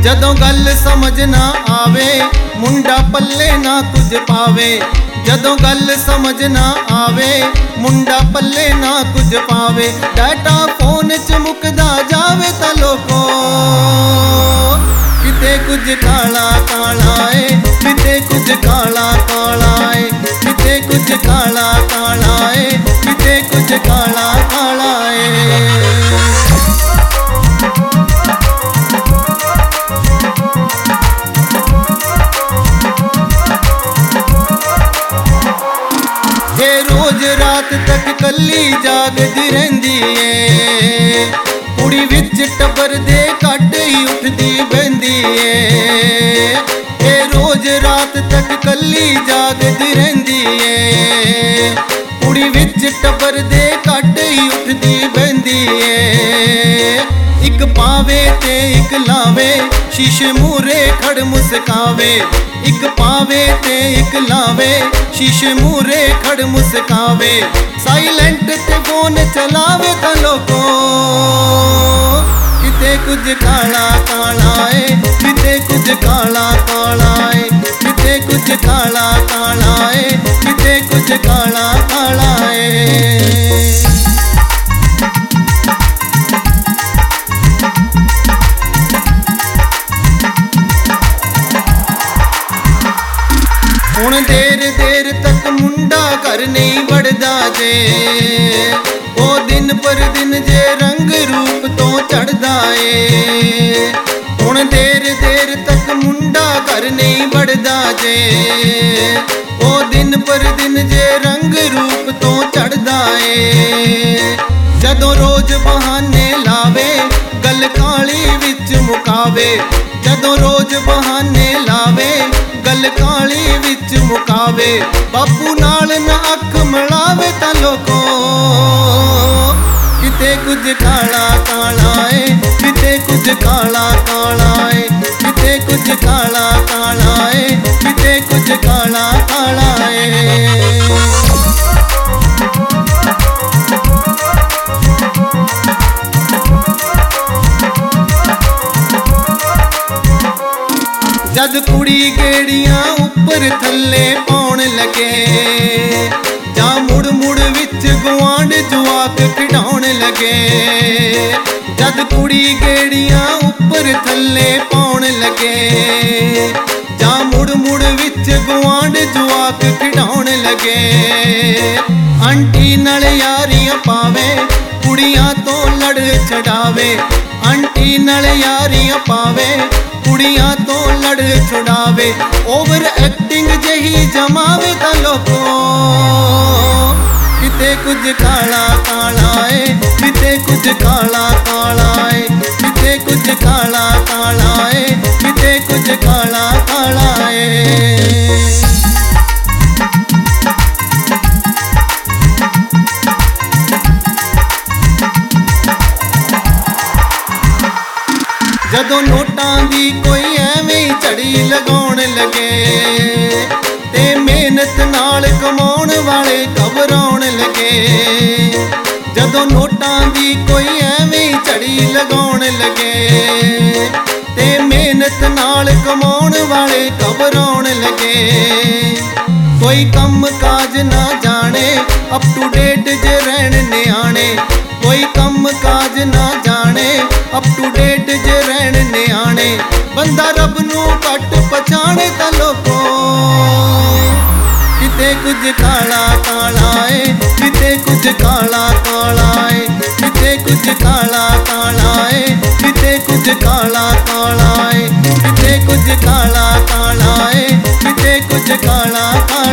जदों गल समझ ना आवे मुंडा पल्ले ना कुछ पावे। जदों गल समझ ना आवे मुंडा पल्ले ना कुछ पावे। डाटा फोन च मुकदा जावे तां लोको किते कुछ काला काला है, किते कुछ काला काला है, किते कुछ काला काला है, किते कुछ काला काला है। रोज रात तक कली जागदी रहिंदी है, कुड़ी विच टब्बर दे कट ही उठदी बहिंदी है। रोज रात तक कली जागदी रहिंदी है, कुड़ी विच टब्बर दे कट ही उठदी बहिंदी है। इक पावे ते इक लावे शीशे मूरे खड़ मुस्कावे। इक पावे ते इक लावे शीशे मूरे खड़ मुस्कावे। साइलेंट ते फोन चलावे तां लोको किते कुछ काला काला है, किते कुछ काला काला है, किते कुछ काला काला है, किते कुछ काला काला है। हुण देर देर तक मुंडा घर नहीं बढ़दा जे, ओ दिन पर दिन जे रंग रूप तो चढ़दा ए। हुण देर देर तक मुंडा घर नहीं बढ़दा जे, ओ दिन पर दिन जे रंग रूप तो चढ़दा ए। जदों रोज बहाने लावे गल काली विच मुकावे। जदों रोज बहाने लावे गल काली विच मुकावे। बापू नाल ना अख मिलावे तां लोको किते कुछ काला काला है, किते कुछ काला काला है, किते कुछ काला काला है, किते कुछ काला काला है। जद कुड़ी गेड़ियां उपर थल्ले पाउण लगे, जा मुड़ मुड़ विच गुआंढ जवाक खिडाउण लगे। जद कुड़ी गेड़ियां उपर थल्ले पाउण लगे, जा मुड़ मुड़ विच गुआंढ जवाक खिडाउण लगे। आंटी नाल यारियां पावे कुड़ियां तो लड़ छड़ावे। आंटी नाल यारियां पावे कुड़ियां तो लड़ छुड़ावे। ओवर एक्टिंग जही जमावे तां लोको किते कुछ काला काला है, किते कुछ काला काला है, किते कुछ काला काला है, किते कुछ काला काला है। जदों नोटां दी कोई एवें झड़ी लगाउण लगे, ते मेहनत नाल कमाउण वाले घबराउण लगे। जदों नोटां दी कोई एवें झड़ी लगाउण लगे, ते मेहनत नाल कमाउण वाले घबराउण लगे। कोई कम काज ना जाने अप टू डेट जे रहण नियाणे। कोई कम काज ना जाने अप टू डेट जे रहण नियाणे। बंदा रब नूं घट पछाणे तां लोको किते कुछ काला काला है, किते कुछ काला काला है, किते कुछ काला काला है, किते कुछ काला काला है, किते कुछ काला काला है, किते कुछ काला काला